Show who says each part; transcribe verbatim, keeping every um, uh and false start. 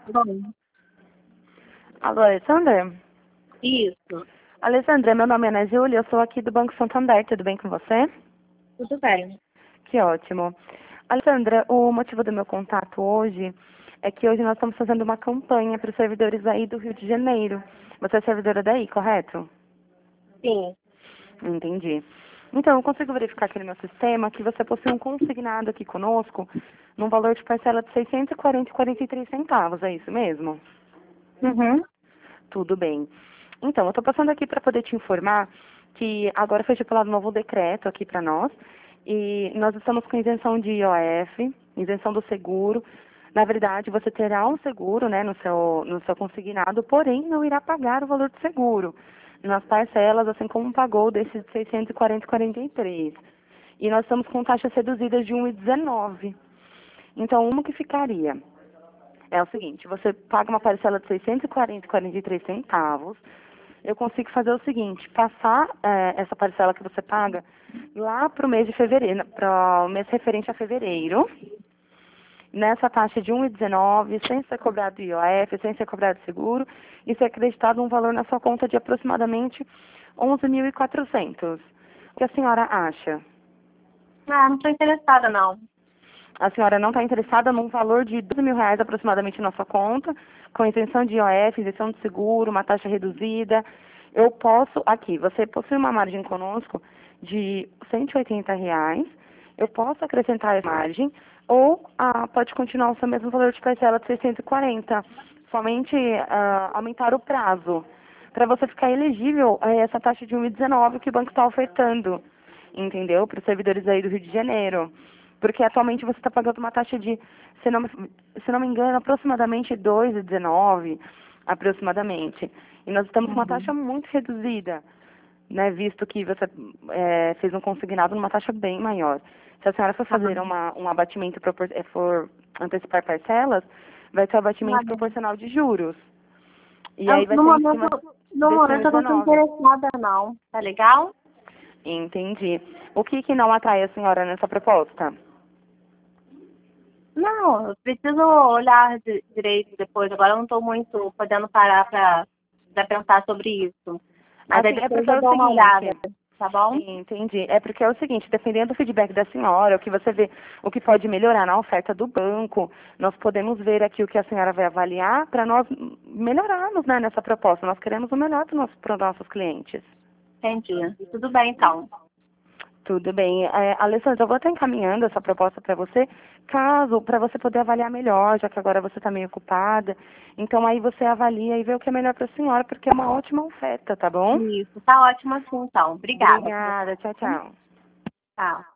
Speaker 1: Bom,
Speaker 2: Alô, Alessandra?
Speaker 1: isso.
Speaker 2: Alessandra, meu nome é Ana Júlia, eu sou aqui do Banco Santander, tudo bem com você?
Speaker 1: Tudo bem.
Speaker 2: Que ótimo. Alessandra, o motivo do meu contato hoje é que hoje nós estamos fazendo uma campanha para os servidores aí do Rio de Janeiro. Você é servidora daí, correto?
Speaker 1: Sim.
Speaker 2: Entendi. Então, eu consigo verificar aqui no meu sistema que você possui um consignado aqui conosco num valor de parcela de seiscentos e quarenta reais e quarenta e três centavos, é isso mesmo?
Speaker 1: Uhum.
Speaker 2: Tudo bem. Então, eu estou passando aqui para poder te informar que agora foi estipulado um novo decreto aqui para nós e nós estamos com isenção de I O F, isenção do seguro. Na verdade, você terá um seguro, né, no seu, no seu consignado, porém não irá pagar o valor do seguro nas parcelas, assim como pagou desses seiscentos e quarenta e quarenta e três. E nós estamos com taxas reduzidas de um vírgula dezenove. Então, uma que ficaria é o seguinte, você paga uma parcela de seiscentos e quarenta e quarenta e três centavos. Eu consigo fazer o seguinte, passar eh, essa parcela que você paga lá para o mês de fevereiro, para o mês referente a fevereiro, nessa taxa de um vírgula dezenove, sem ser cobrado I O F, sem ser cobrado seguro, e ser acreditado um valor na sua conta de aproximadamente onze mil e quatrocentos. O que a senhora acha?
Speaker 1: Ah, não estou interessada, não.
Speaker 2: A senhora não está interessada num valor de doze mil reais aproximadamente na sua conta, com isenção de I O F, isenção de seguro, uma taxa reduzida. Eu posso, aqui, você possui uma margem conosco de cento e oitenta reais, eu posso acrescentar a margem, ou ah, pode continuar o seu mesmo valor de parcela de seiscentos e quarenta, somente ah, aumentar o prazo, para você ficar elegível a essa taxa de um vírgula dezenove que o banco está ofertando, entendeu? Para os servidores aí do Rio de Janeiro. Porque atualmente você está pagando uma taxa de, se não, me- se não me engano, aproximadamente dois vírgula dezenove, aproximadamente. E nós estamos com uma
Speaker 1: Uhum.
Speaker 2: taxa muito reduzida, né, visto que você é, fez um consignado numa taxa bem maior. Se a senhora for
Speaker 1: Tá.
Speaker 2: fazer uma, um abatimento, propor, é, for antecipar parcelas, vai ser o
Speaker 1: Tá
Speaker 2: abatimento
Speaker 1: bem.
Speaker 2: proporcional de juros. E
Speaker 1: Eu,
Speaker 2: aí vai
Speaker 1: no
Speaker 2: ser em
Speaker 1: momento,
Speaker 2: cima
Speaker 1: no
Speaker 2: desse
Speaker 1: momento eu não estou
Speaker 2: um vírgula dezenove.
Speaker 1: interessada, não. Tá legal?
Speaker 2: Entendi. O que que não atrai a senhora nessa proposta?
Speaker 1: Não, eu preciso olhar di- direito depois. Agora eu não estou muito podendo parar para pensar sobre isso. Mas aí
Speaker 2: Assim, é
Speaker 1: depois
Speaker 2: porque é
Speaker 1: eu
Speaker 2: o
Speaker 1: dou uma olhada,
Speaker 2: seguinte,
Speaker 1: tá bom?
Speaker 2: entendi. É porque é o seguinte, dependendo do feedback da senhora, o que você vê, o que pode melhorar na oferta do banco, nós podemos ver aqui o que a senhora vai avaliar para nós melhorarmos, né, nessa proposta. Nós queremos o melhor para os nossos clientes.
Speaker 1: Entendi. Tudo bem, então.
Speaker 2: Tudo bem. É, Alessandra, eu vou estar encaminhando essa proposta para você, caso, para você poder avaliar melhor, já que agora você está meio ocupada. Então aí você avalia e vê o que é melhor para a senhora, porque é uma ótima oferta, tá bom?
Speaker 1: Isso. Tá ótimo assim, então. Obrigada.
Speaker 2: Obrigada. Tchau, tchau.
Speaker 1: Tchau.